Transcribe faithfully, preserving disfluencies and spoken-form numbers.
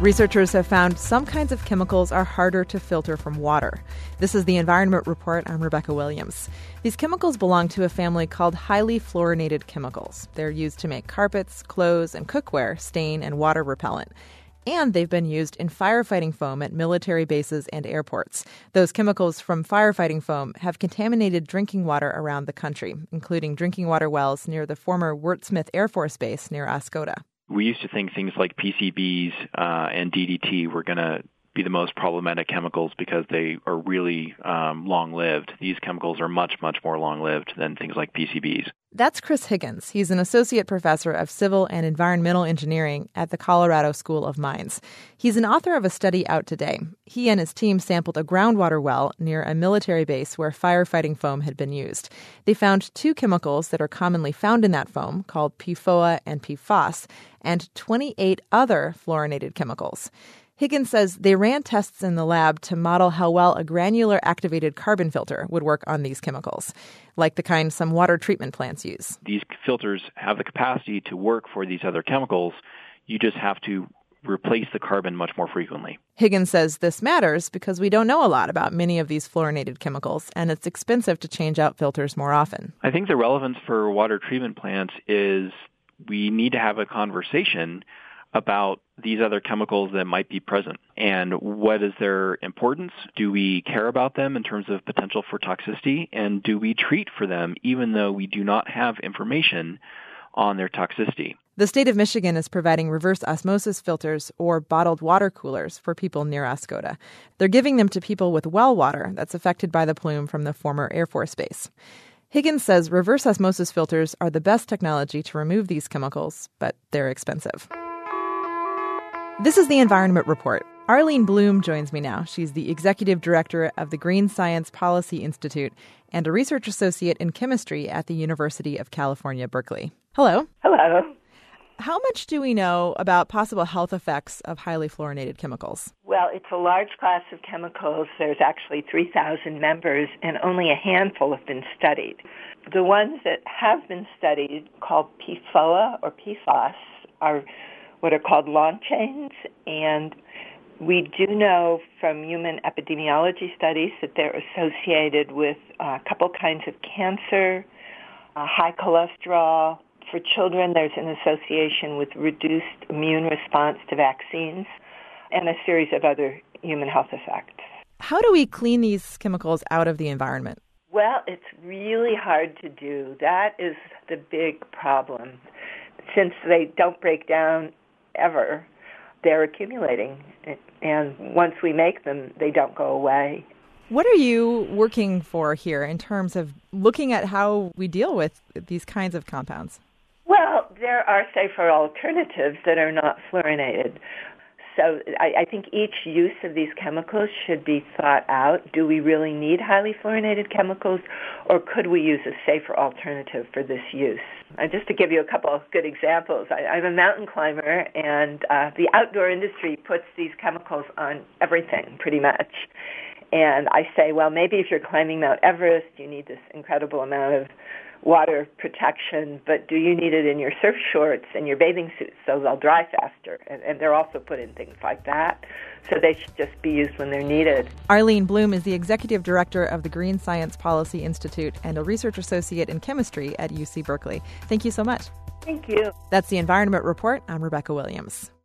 Researchers have found some kinds of chemicals are harder to filter from water. This is the Environment Report. I'm Rebecca Williams. These chemicals belong to a family called highly fluorinated chemicals. They're used to make carpets, clothes, and cookware stain and water repellent. And they've been used in firefighting foam at military bases and airports. Those chemicals from firefighting foam have contaminated drinking water around the country, including drinking water wells near the former Wurtsmith Air Force Base near Oscoda. We used to think things like P C Bs uh, and D D T were going to be the most problematic chemicals because they are really um, long-lived. These chemicals are much, much more long-lived than things like P C Bs. That's Chris Higgins. He's an associate professor of civil and environmental engineering at the Colorado School of Mines. He's an author of a study out today. He and his team sampled a groundwater well near a military base where firefighting foam had been used. They found two chemicals that are commonly found in that foam, called P F O A and P F A S, and twenty-eight other fluorinated chemicals. Higgins says they ran tests in the lab to model how well a granular activated carbon filter would work on these chemicals, like the kind some water treatment plants use. These filters have the capacity to work for these other chemicals. You just have to replace the carbon much more frequently. Higgins says this matters because we don't know a lot about many of these fluorinated chemicals, and it's expensive to change out filters more often. I think the relevance for water treatment plants is we need to have a conversation about these other chemicals that might be present and what is their importance. Do we care about them in terms of potential for toxicity? And do we treat for them even though we do not have information on their toxicity? The state of Michigan is providing reverse osmosis filters or bottled water coolers for people near Oscoda. They're giving them to people with well water that's affected by the plume from the former Air Force Base. Higgins says reverse osmosis filters are the best technology to remove these chemicals, but they're expensive. This is the Environment Report. Arlene Blum joins me now. She's the executive director of the Green Science Policy Institute and a research associate in chemistry at the University of California, Berkeley. Hello. Hello. How much do we know about possible health effects of highly fluorinated chemicals? Well, it's a large class of chemicals. There's actually three thousand members, and only a handful have been studied. The ones that have been studied, called P F O A or P F A S, are what are called long chains, and we do know from human epidemiology studies that they're associated with a couple kinds of cancer, uh, high cholesterol. For children, there's an association with reduced immune response to vaccines and a series of other human health effects. How do we clean these chemicals out of the environment? Well, it's really hard to do. That is the big problem. Since they don't break down ever, they're accumulating. And once we make them, they don't go away. What are you working for here in terms of looking at how we deal with these kinds of compounds? Well, there are safer alternatives that are not fluorinated. So I, I think each use of these chemicals should be thought out. Do we really need highly fluorinated chemicals, or could we use a safer alternative for this use? And just to give you a couple of good examples, I, I'm a mountain climber, and uh, the outdoor industry puts these chemicals on everything, pretty much. And I say, well, maybe if you're climbing Mount Everest, you need this incredible amount of water protection, but do you need it in your surf shorts and your bathing suits so they'll dry faster? And, and they're also put in things like that. So they should just be used when they're needed. Arlene Blum is the executive director of the Green Science Policy Institute and a research associate in chemistry at U C Berkeley. Thank you so much. Thank you. That's the Environment Report. I'm Rebecca Williams.